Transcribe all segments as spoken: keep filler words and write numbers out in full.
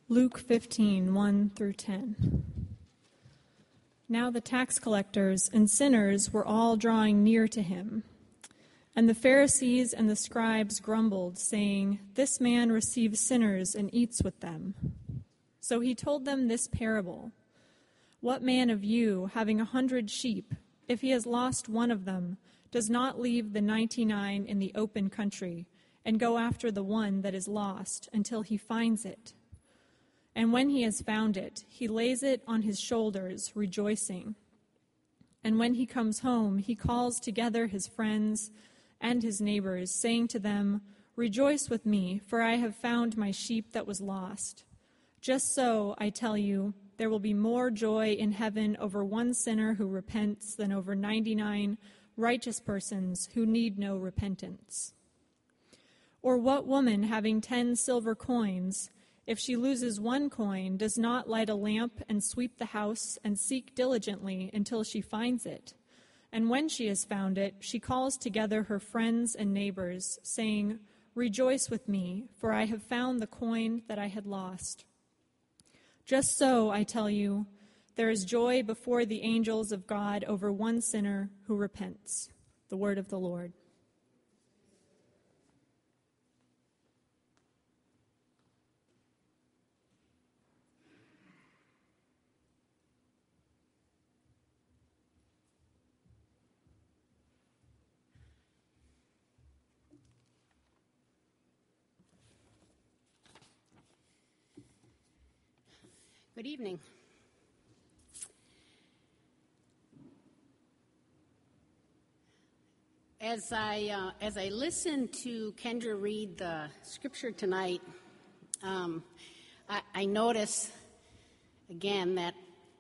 Luke fifteen, one through ten. Now the tax collectors and sinners were all drawing near to him. And the Pharisees and the scribes grumbled, saying, "This man receives sinners and eats with them." So he told them this parable. "What man of you, having a hundred sheep, if he has lost one of them, does not leave the ninety-nine in the open country and go after the one that is lost until he finds it? And when he has found it, he lays it on his shoulders, rejoicing. And when he comes home, he calls together his friends and his neighbors, saying to them, 'Rejoice with me, for I have found my sheep that was lost.' Just so, I tell you, there will be more joy in heaven over one sinner who repents than over ninety-nine righteous persons who need no repentance. Or what woman, having ten silver coins, if she loses one coin, does not light a lamp and sweep the house and seek diligently until she finds it? And when she has found it, she calls together her friends and neighbors, saying, 'Rejoice with me, for I have found the coin that I had lost.' Just so, I tell you, there is joy before the angels of God over one sinner who repents." The word of the Lord. Good evening. As I uh, as I listened to Kendra read the scripture tonight, um, I, I noticed again that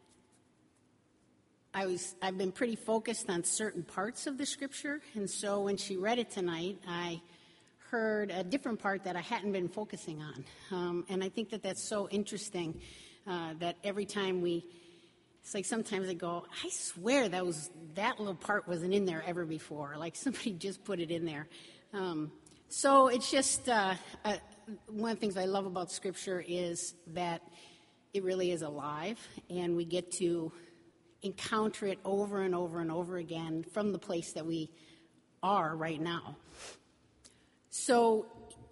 I was I've been pretty focused on certain parts of the scripture, and so when she read it tonight, I heard a different part that I hadn't been focusing on, um, and I think that that's so interesting. Uh, that every time we, it's like sometimes I go, I swear that was that little part wasn't in there ever before. Like somebody just put it in there. Um, so it's just uh, uh, one of the things I love about Scripture is that it really is alive, and we get to encounter it over and over and over again from the place that we are right now. So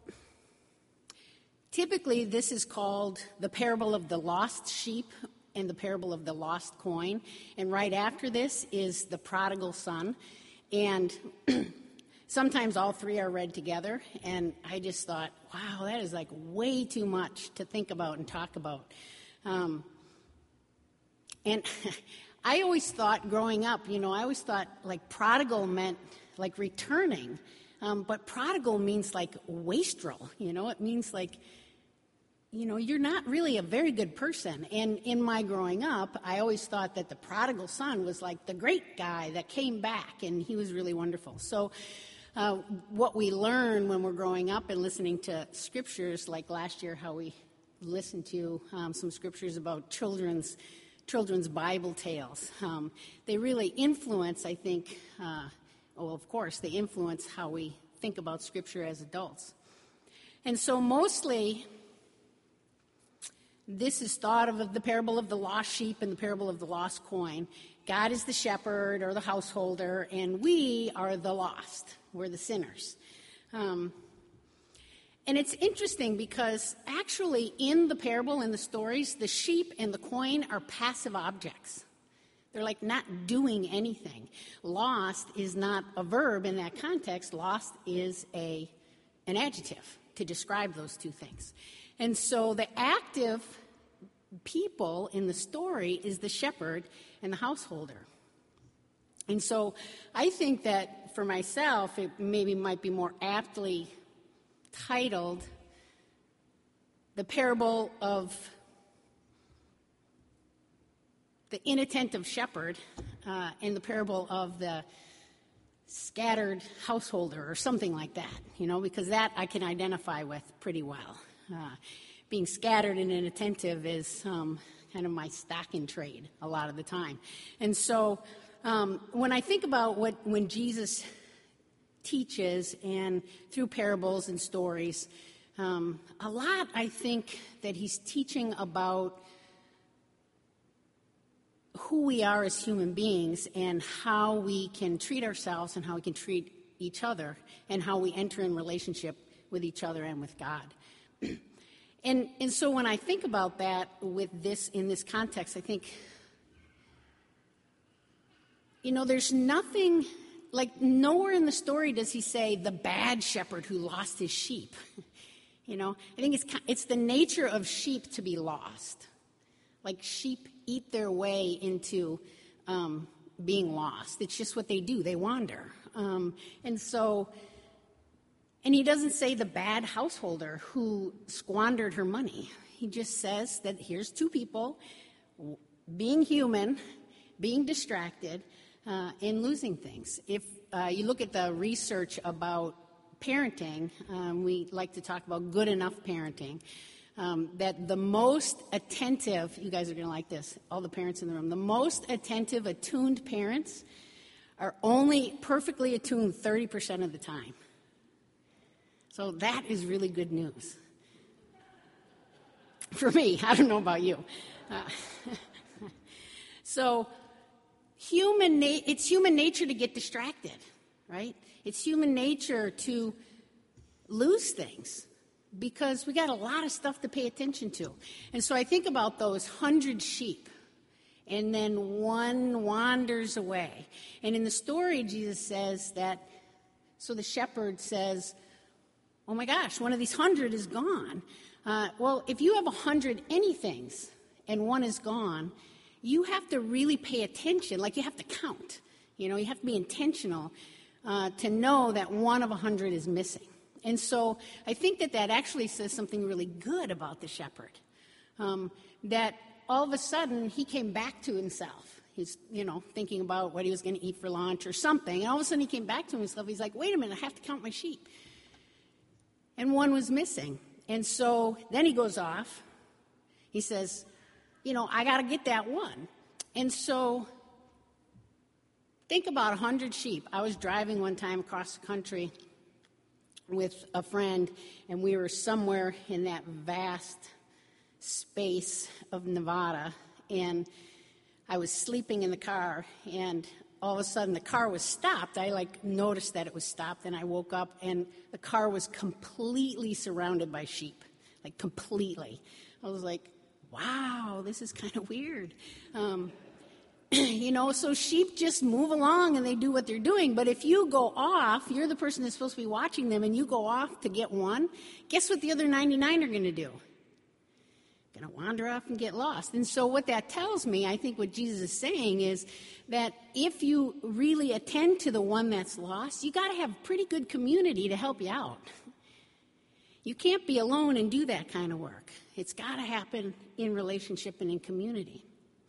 typically, this is called the parable of the lost sheep and the parable of the lost coin. And right after this is the prodigal son. And sometimes all three are read together. And I just thought, wow, that is like way too much to think about and talk about. Um, and I always thought growing up, you know, I always thought like prodigal meant like returning. Um, but prodigal means like wastrel, you know, it means like, you know, you're not really a very good person. And in my growing up, I always thought that the prodigal son was like the great guy that came back, and he was really wonderful. So uh, what we learn when we're growing up and listening to scriptures, like last year how we listened to um, some scriptures about children's children's Bible tales, um, they really influence, I think, uh, well, of course, they influence how we think about scripture as adults. And so mostly this is thought of the parable of the lost sheep and the parable of the lost coin. God is the shepherd or the householder, and we are the lost. We're the sinners. Um, and it's interesting because actually in the parable, in the stories, the sheep and the coin are passive objects. They're like not doing anything. Lost is not a verb in that context. Lost is a an adjective to describe those two things. And so the active people in the story is the shepherd and the householder. And so I think that for myself, it maybe might be more aptly titled The Parable of the Inattentive Shepherd uh, and the Parable of the Scattered Householder or something like that, you know, because that I can identify with pretty well. Uh, being scattered and inattentive is um, kind of my stock in trade a lot of the time. And so um, when I think about what when Jesus teaches and through parables and stories, Um, a lot, I think, that he's teaching about who we are as human beings and how we can treat ourselves and how we can treat each other and how we enter in relationship with each other and with God. and and so when I think about that with this in this context, I think, you know, there's nothing, like nowhere in the story does he say the bad shepherd who lost his sheep. You know, I think it's it's the nature of sheep to be lost. Like sheep eat their way into um, being lost. It's just what they do. They wander. Um, and so, and he doesn't say the bad householder who squandered her money. He just says that here's two people being human, being distracted, uh, and losing things. If uh, you look at the research about parenting, um, we like to talk about good enough parenting, um, that the most attentive, you guys are going to like this, all the parents in the room, the most attentive, attuned parents are only perfectly attuned thirty percent of the time. So that is really good news. For me, I don't know about you. Uh, so human, na- it's human nature to get distracted, right? It's human nature to lose things because we got a lot of stuff to pay attention to. And so I think about those hundred sheep, and then one wanders away. And in the story, Jesus says that, so the shepherd says, oh my gosh, one of these hundred is gone. Uh, well, if you have a hundred anythings and one is gone, you have to really pay attention, like you have to count. You know, you have to be intentional uh, to know that one of a hundred is missing. And so I think that that actually says something really good about the shepherd, um, that all of a sudden he came back to himself. He's, you know, thinking about what he was going to eat for lunch or something, and all of a sudden he came back to himself. He's like, wait a minute, I have to count my sheep. And one was missing. And so then he goes off. He says, you know, I got to get that one. And so think about a hundred sheep. I was driving one time across the country with a friend, and we were somewhere in that vast space of Nevada, and I was sleeping in the car, and all of a sudden the car was stopped. I like noticed that it was stopped, and I woke up, and the car was completely surrounded by sheep, like completely. I was like, wow, this is kind of weird. Um, you know, so sheep just move along and they do what they're doing. But if you go off, you're the person that's supposed to be watching them, and you go off to get one, guess what the other ninety-nine are going to do? Going to wander off and get lost. And so what that tells me, I think what Jesus is saying is that if you really attend to the one that's lost, you got to have pretty good community to help you out. You can't be alone and do that kind of work. It's got to happen in relationship and in community.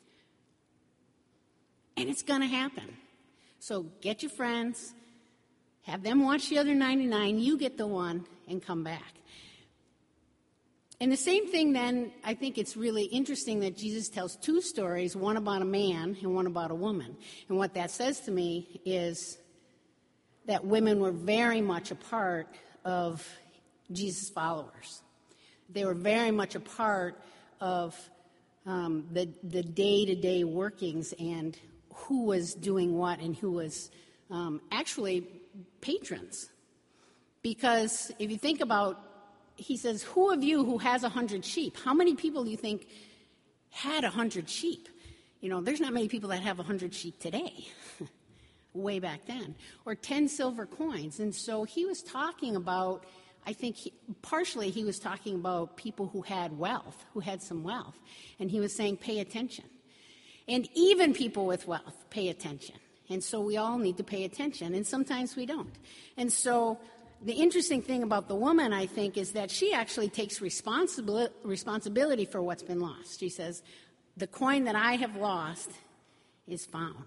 And it's going to happen. So get your friends, have them watch the other ninety-nine, you get the one, and come back. And the same thing then, I think it's really interesting that Jesus tells two stories, one about a man and one about a woman. And what that says to me is that women were very much a part of Jesus' followers. They were very much a part of um, the, the day-to-day workings and who was doing what and who was um, actually patrons. Because if you think about, he says, who of you who has a hundred sheep, how many people do you think had a hundred sheep? You know, there's not many people that have a hundred sheep today, way back then, or ten silver coins. And so he was talking about, I think he, partially he was talking about people who had wealth, who had some wealth. And he was saying, pay attention. And even people with wealth pay attention. And so we all need to pay attention, and sometimes we don't. And so the interesting thing about the woman, I think, is that she actually takes responsibility responsibility for what's been lost. She says, the coin that I have lost is found.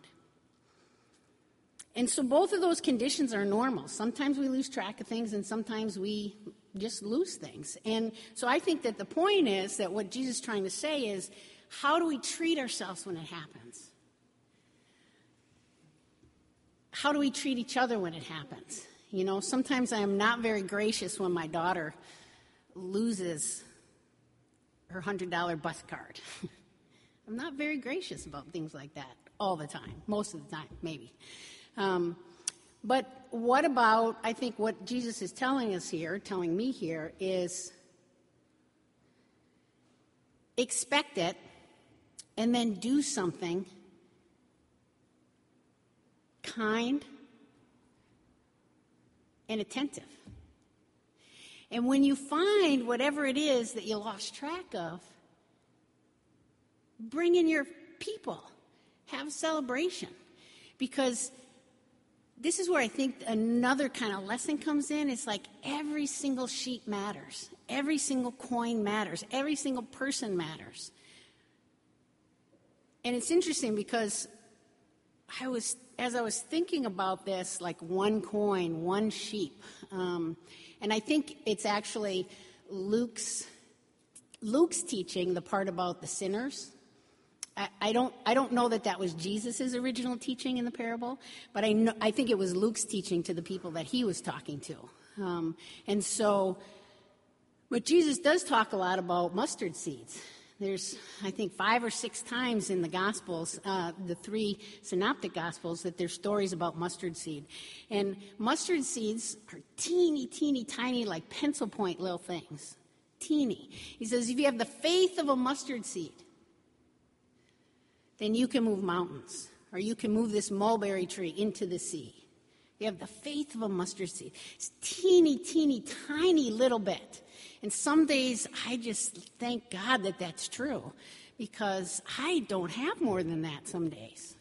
And so both of those conditions are normal. Sometimes we lose track of things, and sometimes we just lose things. And so I think that the point is that what Jesus is trying to say is, how do we treat ourselves when it happens? How do we treat each other when it happens? You know, sometimes I am not very gracious when my daughter loses her one hundred dollar bus card. I'm not very gracious about things like that all the time, most of the time, maybe. Um, but what about, I think what Jesus is telling us here, telling me here, is expect it and then do something kind and attentive. And when you find whatever it is that you lost track of, bring in your people. Have a celebration. Because this is where I think another kind of lesson comes in. It's like every single sheep matters. Every single coin matters. Every single person matters. And it's interesting because I was, as I was thinking about this, like one coin, one sheep, um, and I think it's actually Luke's Luke's teaching the part about the sinners. I, I don't I don't know that that was Jesus' original teaching in the parable, but I know, I think it was Luke's teaching to the people that he was talking to. Um, and so, but Jesus does talk a lot about mustard seeds. There's, I think, five or six times in the Gospels, uh, the three synoptic Gospels, that there's stories about mustard seed. And mustard seeds are teeny, teeny, tiny, like pencil point little things. Teeny. He says, if you have the faith of a mustard seed, then you can move mountains, or you can move this mulberry tree into the sea. You have the faith of a mustard seed. It's teeny, teeny, tiny little bit. And some days I just thank God that that's true, because I don't have more than that some days.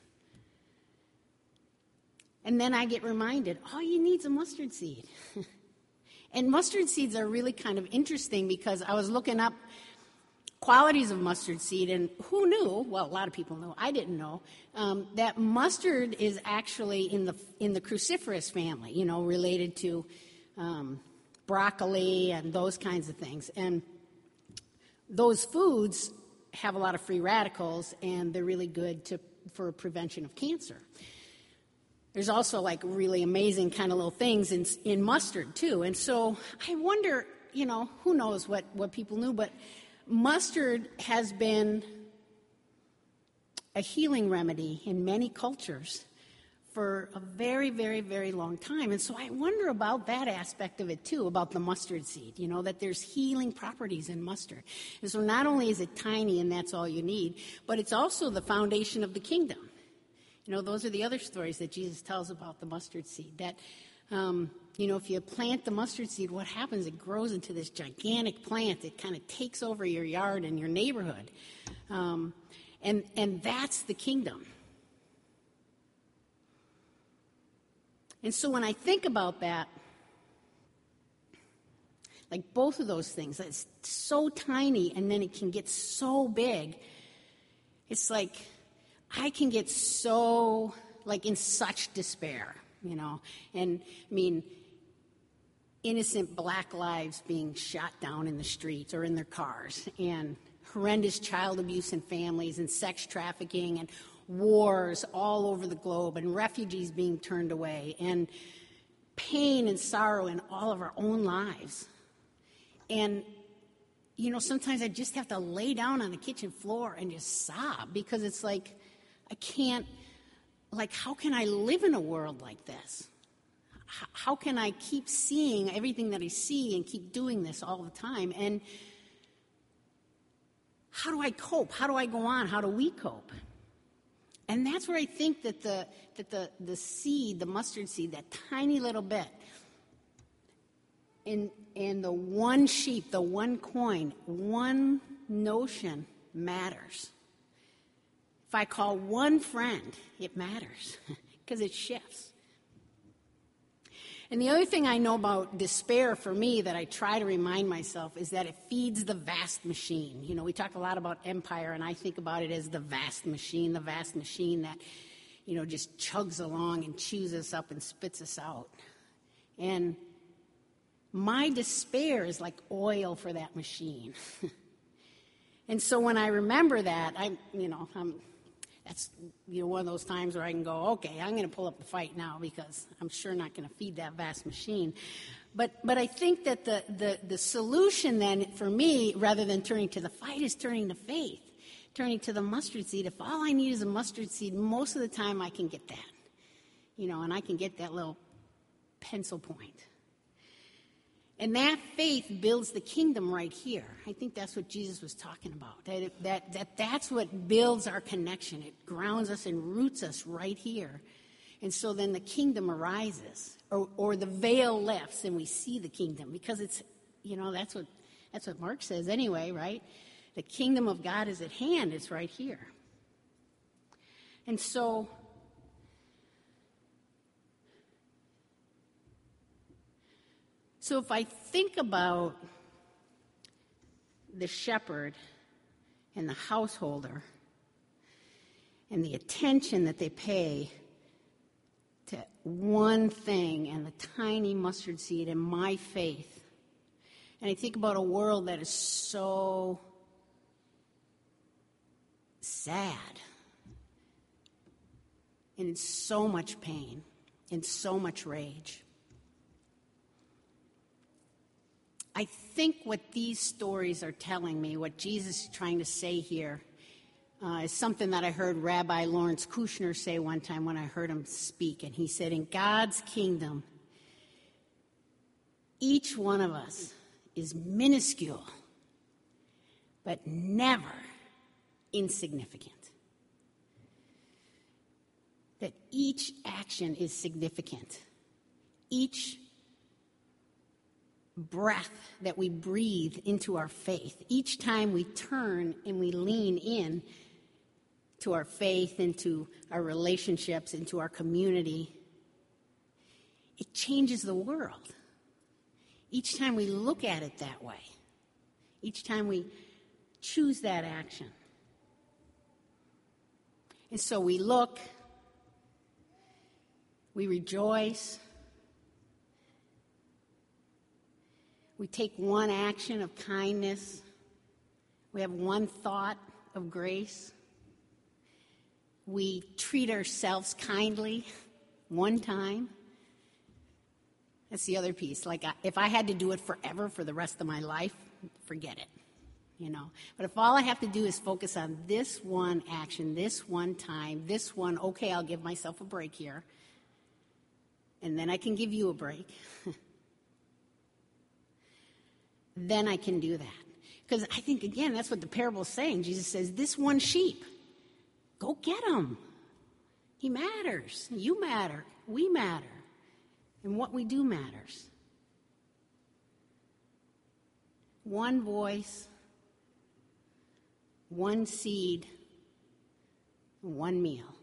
And then I get reminded, all you need is a mustard seed. And mustard seeds are really kind of interesting, because I was looking up qualities of mustard seed, and who knew, well, a lot of people know, I didn't know, um, that mustard is actually in the in the cruciferous family, you know, related to um, broccoli and those kinds of things. And those foods have a lot of free radicals, and they're really good to, for prevention of cancer. There's also like really amazing kind of little things in, in mustard too. And so I wonder, you know, who knows what, what people knew, but mustard has been a healing remedy in many cultures for a very, very, very long time. And so I wonder about that aspect of it too, about the mustard seed, you know, that there's healing properties in mustard. And so not only is it tiny and that's all you need, but it's also the foundation of the kingdom. You know, those are the other stories that Jesus tells about the mustard seed, that, um, you know, if you plant the mustard seed, what happens? It grows into this gigantic plant. It kind of takes over your yard and your neighborhood. Um, and, and that's the kingdom. And so when I think about that, like both of those things, it's so tiny and then it can get so big. It's like I can get so, like in such despair, you know. And I mean, innocent black lives being shot down in the streets or in their cars, and horrendous child abuse in families, and sex trafficking, and wars all over the globe, and refugees being turned away, and pain and sorrow in all of our own lives. And, you know, sometimes I just have to lay down on the kitchen floor and just sob, because it's like, I can't, like, how can I live in a world like this? H- how can I keep seeing everything that I see and keep doing this all the time? And how do I cope? How do I go on? How do we cope? And that's where I think that the that the, the seed, the mustard seed, that tiny little bit, in in the one sheep, the one coin, one notion matters. If I call one friend, it matters, because it shifts. And the other thing I know about despair for me that I try to remind myself is that it feeds the vast machine. You know, we talk a lot about empire, and I think about it as the vast machine, the vast machine that, you know, just chugs along and chews us up and spits us out. And my despair is like oil for that machine. And so when I remember that, I, you know, I'm... That's, you know, one of those times where I can go, okay, I'm going to pull up the fight now, because I'm sure not going to feed that vast machine. But but I think that the, the, the solution then for me, rather than turning to the fight, is turning to faith, turning to the mustard seed. If all I need is a mustard seed, most of the time I can get that. You know, and I can get that little pencil point. And that faith builds the kingdom right here. I think that's what Jesus was talking about. That, it, that, that that's what builds our connection. It grounds us and roots us right here. And so then the kingdom arises, or, or the veil lifts, and we see the kingdom. Because it's, you know, that's what that's what Mark says anyway, right? The kingdom of God is at hand. It's right here. And so, so if I think about the shepherd and the householder and the attention that they pay to one thing and the tiny mustard seed and my faith. And I think about a world that is so sad and in so much pain and so much rage. I think what these stories are telling me, what Jesus is trying to say here, Uh, is something that I heard Rabbi Lawrence Kushner say one time when I heard him speak. And he said, in God's kingdom, each one of us is minuscule, but never insignificant. That each action is significant. Each breath that we breathe into our faith, each time we turn and we lean in to our faith, into our relationships, into our community, it changes the world. Each time we look at it that way, each time we choose that action. And so we look, we rejoice, we take one action of kindness, we have one thought of grace. We treat ourselves kindly one time. That's the other piece. Like, if I had to do it forever for the rest of my life, forget it, you know. But if all I have to do is focus on this one action, this one time, this one, okay, I'll give myself a break here, and then I can give you a break, then I can do that. Because I think, again, that's what the parable is saying. Jesus says, this one sheep, go get him. He matters. You matter. We matter. And what we do matters. One voice, one seed, one meal.